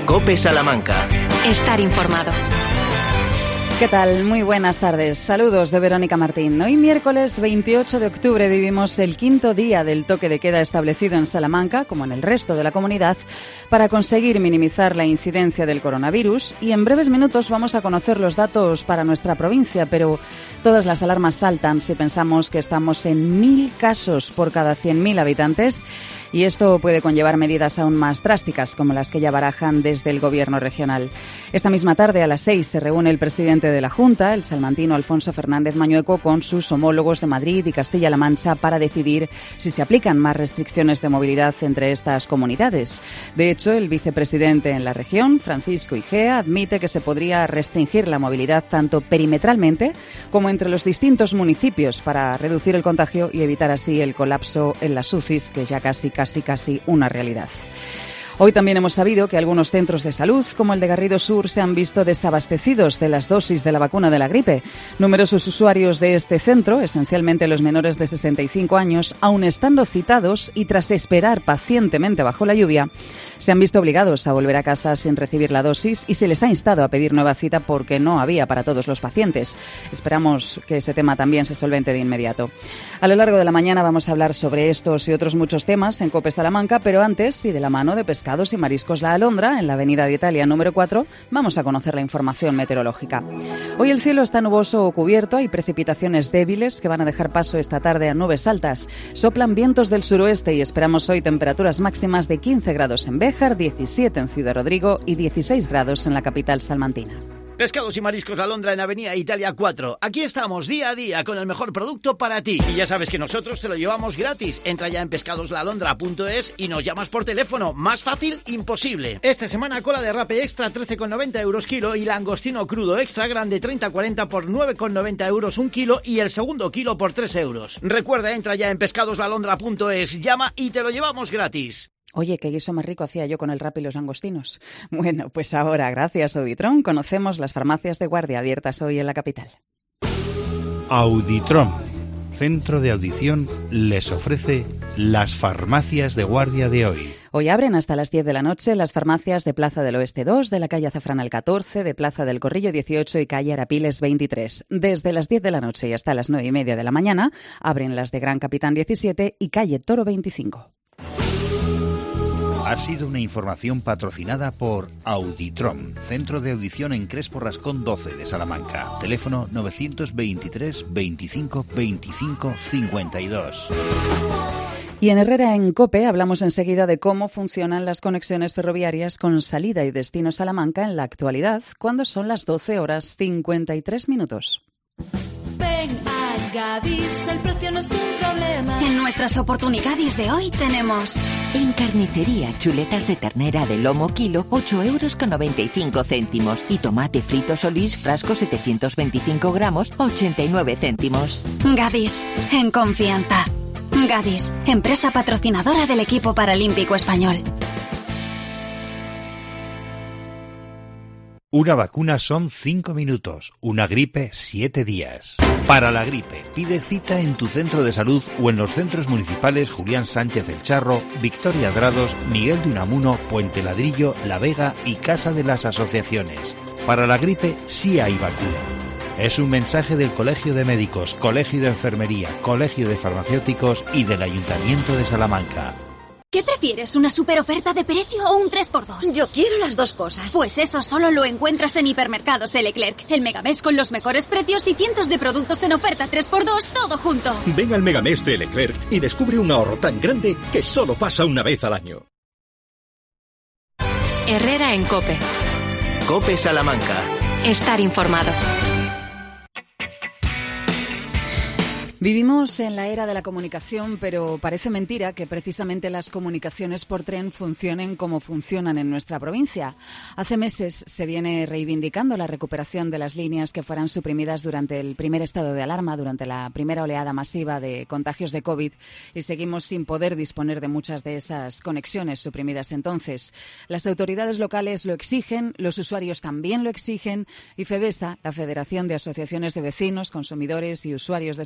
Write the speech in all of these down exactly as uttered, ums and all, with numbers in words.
COPE Salamanca. Estar informado. ¿Qué tal? Muy buenas tardes. Saludos de Verónica Martín. Hoy miércoles veintiocho de octubre vivimos el quinto día del toque de queda establecido en Salamanca, como en el resto de la comunidad, para conseguir minimizar la incidencia del coronavirus, y en breves minutos vamos a conocer los datos para nuestra provincia, pero todas las alarmas saltan si pensamos que estamos en mil casos por cada cien mil habitantes, y esto puede conllevar medidas aún más drásticas, como las que ya barajan desde el Gobierno regional. Esta misma tarde, a las seis, se reúne el presidente de la Junta, el salmantino Alfonso Fernández Mañueco, con sus homólogos de Madrid y Castilla-La Mancha para decidir si se aplican más restricciones de movilidad entre estas comunidades. De hecho, el vicepresidente en la región, Francisco Igea, admite que se podría restringir la movilidad tanto perimetralmente como entre los distintos municipios para reducir el contagio y evitar así el colapso en las U C Is, que ya casi casi casi una realidad. Hoy también hemos sabido que algunos centros de salud, como el de Garrido Sur, se han visto desabastecidos de las dosis de la vacuna de la gripe. Numerosos usuarios de este centro, esencialmente los menores de sesenta y cinco años, aun estando citados y tras esperar pacientemente bajo la lluvia, se han visto obligados a volver a casa sin recibir la dosis y se les ha instado a pedir nueva cita porque no había para todos los pacientes. Esperamos que ese tema también se solvente de inmediato. A lo largo de la mañana vamos a hablar sobre estos y otros muchos temas en COPE Salamanca, pero antes, y de la mano de Pescados y Mariscos La Alondra, en la Avenida de Italia número cuatro, vamos a conocer la información meteorológica. Hoy el cielo está nuboso o cubierto, hay precipitaciones débiles que van a dejar paso esta tarde a nubes altas. Soplan vientos del suroeste y esperamos hoy temperaturas máximas de quince grados en Béjar, diecisiete en Ciudad Rodrigo y dieciséis grados en la capital salmantina. Pescados y Mariscos La Alondra en Avenida Italia cuatro. Aquí estamos día a día con el mejor producto para ti. Y ya sabes que nosotros te lo llevamos gratis. Entra ya en pescados la alondra punto es y nos llamas por teléfono. Más fácil, imposible. Esta semana cola de rape extra trece con noventa euros kilo y langostino crudo extra grande treinta cuarenta por nueve con noventa euros un kilo y el segundo kilo por tres euros. Recuerda, entra ya en pescados la alondra punto es, llama y te lo llevamos gratis. Oye, qué guiso más rico hacía yo con el rap y los langostinos. Bueno, pues ahora, gracias a Auditron, conocemos las farmacias de guardia abiertas hoy en la capital. Auditron, centro de audición, les ofrece las farmacias de guardia de hoy. Hoy abren hasta las diez de la noche las farmacias de Plaza del Oeste dos, de la calle Azafranal catorce, de Plaza del Corrillo dieciocho y calle Arapiles veintitrés. Desde las diez de la noche y hasta las nueve y media de la mañana abren las de Gran Capitán diecisiete y calle Toro veinticinco. Ha sido una información patrocinada por Auditron, centro de audición en Crespo Rascón doce de Salamanca. Teléfono novecientos veintitrés veinticinco veinticinco cincuenta y dos. Y en Herrera en COPE hablamos enseguida de cómo funcionan las conexiones ferroviarias con salida y destino Salamanca en la actualidad, cuando son las doce horas cincuenta y tres minutos. Ven a Gadis, el precio no es un problema. En nuestras oportunidades de hoy tenemos... En carnicería, chuletas de ternera de lomo kilo, ocho euros con noventa y cinco céntimos. Y tomate frito Solís, frasco setecientos veinticinco gramos, ochenta y nueve céntimos. Gadis, en confianza. Gadis, empresa patrocinadora del equipo paralímpico español. Una vacuna son cinco minutos, una gripe siete días. Para la gripe, pide cita en tu centro de salud o en los centros municipales Julián Sánchez El Charro, Victoria Drados, Miguel de Unamuno, Puente Ladrillo, La Vega y Casa de las Asociaciones. Para la gripe sí hay vacuna. Es un mensaje del Colegio de Médicos, Colegio de Enfermería, Colegio de Farmacéuticos y del Ayuntamiento de Salamanca. ¿Qué prefieres, una super oferta de precio o un tres por dos? Yo quiero las dos cosas. Pues eso solo lo encuentras en Hipermercados Leclerc. El Megamés con los mejores precios y cientos de productos en oferta tres por dos, todo junto. Ven al Megamés de Leclerc y descubre un ahorro tan grande que solo pasa una vez al año. Herrera en COPE. COPE Salamanca. Estar informado. Vivimos en la era de la comunicación, pero parece mentira que precisamente las comunicaciones por tren funcionen como funcionan en nuestra provincia. Hace meses se viene reivindicando la recuperación de las líneas que fueran suprimidas durante el primer estado de alarma, durante la primera oleada masiva de contagios de COVID, y seguimos sin poder disponer de muchas de esas conexiones suprimidas entonces. Las autoridades locales lo exigen, los usuarios también lo exigen, y FEBESA, la Federación de Asociaciones de Vecinos, Consumidores y Usuarios de Salamanca,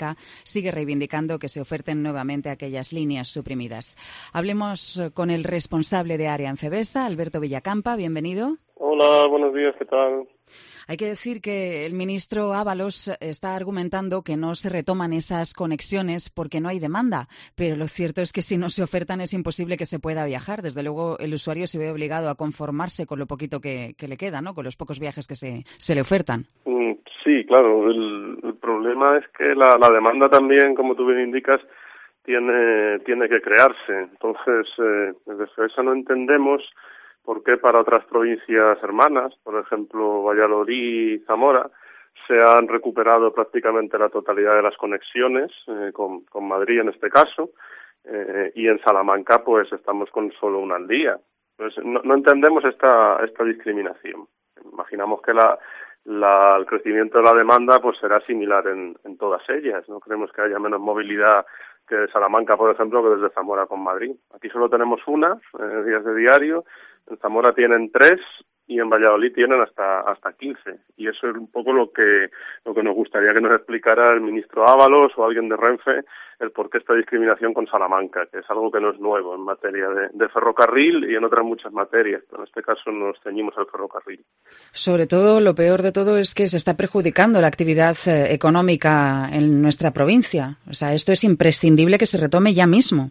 Salamanca sigue reivindicando que se oferten nuevamente aquellas líneas suprimidas. Hablemos con el responsable de área en Fevesa, Alberto Villacampa. Bienvenido. Hola, buenos días, ¿qué tal? Hay que decir que el ministro Ábalos está argumentando que no se retoman esas conexiones porque no hay demanda, pero lo cierto es que si no se ofertan es imposible que se pueda viajar. Desde luego el usuario se ve obligado a conformarse con lo poquito que, que le queda, ¿no? Con los pocos viajes que se, se le ofertan. Sí, claro. El, el problema es que la, la demanda también, como tú bien indicas, tiene, tiene que crearse. Entonces, eh, desde eso no entendemos por qué para otras provincias hermanas, por ejemplo Valladolid y Zamora, se han recuperado prácticamente la totalidad de las conexiones, eh, con, con Madrid en este caso, eh, y en Salamanca pues estamos con solo una al día. Entonces, no, no entendemos esta, esta discriminación. Imaginamos que la, la, el crecimiento de la demanda pues será similar en, en todas ellas. No creemos que haya menos movilidad que de Salamanca, por ejemplo, que desde Zamora con Madrid. Aquí solo tenemos una, eh, días de diario. En Zamora tienen tres y en Valladolid tienen hasta hasta quince. Y eso es un poco lo que lo que nos gustaría que nos explicara el ministro Ábalos o alguien de Renfe, el por qué esta discriminación con Salamanca, que es algo que no es nuevo en materia de, de ferrocarril y en otras muchas materias, pero en este caso nos ceñimos al ferrocarril. Sobre todo, lo peor de todo es que se está perjudicando la actividad eh, económica en nuestra provincia. O sea, esto es imprescindible que se retome ya mismo.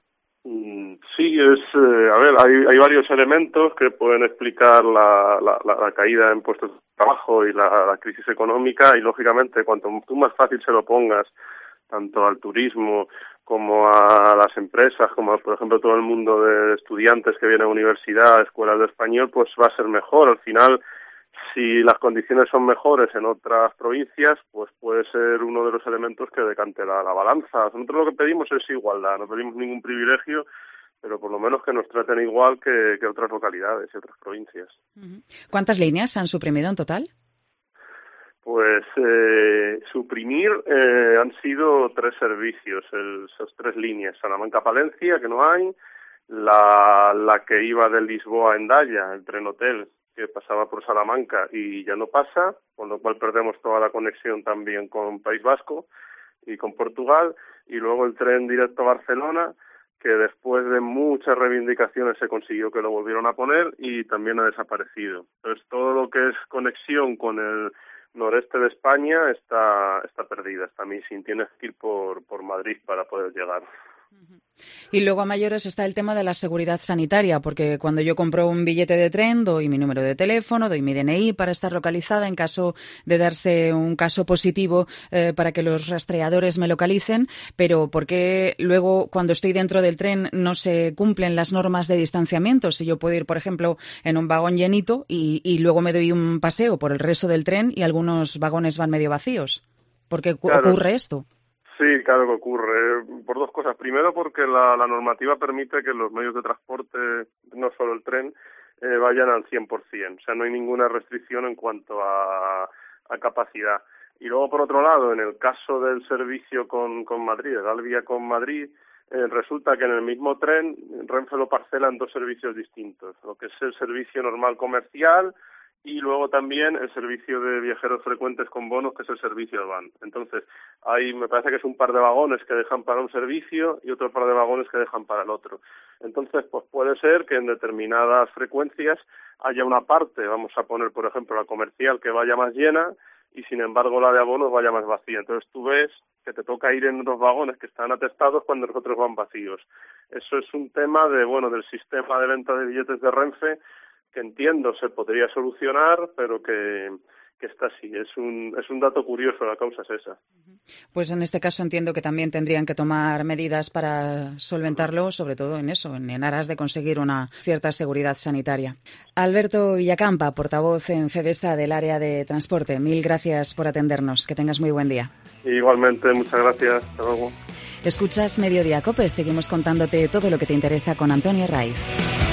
Sí, es, eh, a ver, hay, hay varios elementos que pueden explicar la, la, la caída en puestos de trabajo y la, la crisis económica y, lógicamente, cuanto tú más fácil se lo pongas, tanto al turismo como a las empresas, como a, por ejemplo, todo el mundo de estudiantes que vienen a universidad, escuelas de español, pues va a ser mejor. Al final, si las condiciones son mejores en otras provincias, pues puede ser uno de los elementos que decante la, la balanza. Nosotros lo que pedimos es igualdad, no pedimos ningún privilegio, pero por lo menos que nos traten igual que, que otras localidades y otras provincias. ¿Cuántas líneas se han suprimido en total? Pues eh, suprimir eh, han sido tres servicios, el, esas tres líneas. Salamanca-Palencia, que no hay, la, la que iba de Lisboa a Endaya, el tren hotel, que pasaba por Salamanca y ya no pasa, con lo cual perdemos toda la conexión también con País Vasco y con Portugal, y luego el tren directo a Barcelona, que después de muchas reivindicaciones se consiguió que lo volvieron a poner y también ha desaparecido. Entonces, todo lo que es conexión con el noreste de España está está perdida, está missing. Tienes que ir por, por Madrid para poder llegar. Y luego a mayores está el tema de la seguridad sanitaria, porque cuando yo compro un billete de tren doy mi número de teléfono, doy mi D N I para estar localizada en caso de darse un caso positivo, eh, para que los rastreadores me localicen, pero ¿por qué luego cuando estoy dentro del tren no se cumplen las normas de distanciamiento? Si yo puedo ir, por ejemplo, en un vagón llenito y, y luego me doy un paseo por el resto del tren y algunos vagones van medio vacíos. ¿Por qué claro. ocurre esto? Sí, claro que ocurre. Por dos cosas. Primero, porque la, la normativa permite que los medios de transporte, no solo el tren, eh, vayan al cien por ciento. O sea, no hay ninguna restricción en cuanto a, a capacidad. Y luego, por otro lado, en el caso del servicio con, con Madrid, el Alvia con Madrid, eh, resulta que en el mismo tren Renfe lo parcela en dos servicios distintos. Lo que es el servicio normal comercial y luego también el servicio de viajeros frecuentes con bonos, que es el servicio de van. Entonces, hay, me parece que es un par de vagones que dejan para un servicio y otro par de vagones que dejan para el otro. Entonces, pues puede ser que en determinadas frecuencias haya una parte, vamos a poner, por ejemplo, la comercial, que vaya más llena y, sin embargo, la de abonos vaya más vacía. Entonces, tú ves que te toca ir en unos vagones que están atestados cuando los otros van vacíos. Eso es un tema de, bueno, del sistema de venta de billetes de Renfe, que entiendo se podría solucionar, pero que, que está así. Es un, es un dato curioso, la causa es esa. Pues en este caso entiendo que también tendrían que tomar medidas para solventarlo, sobre todo en eso, en, en aras de conseguir una cierta seguridad sanitaria. Alberto Villacampa, portavoz en Fevesa del área de transporte, mil gracias por atendernos. Que tengas muy buen día. Igualmente, muchas gracias. Hasta luego. Escuchas Mediodía COPE. Seguimos contándote todo lo que te interesa con Antonio Raiz.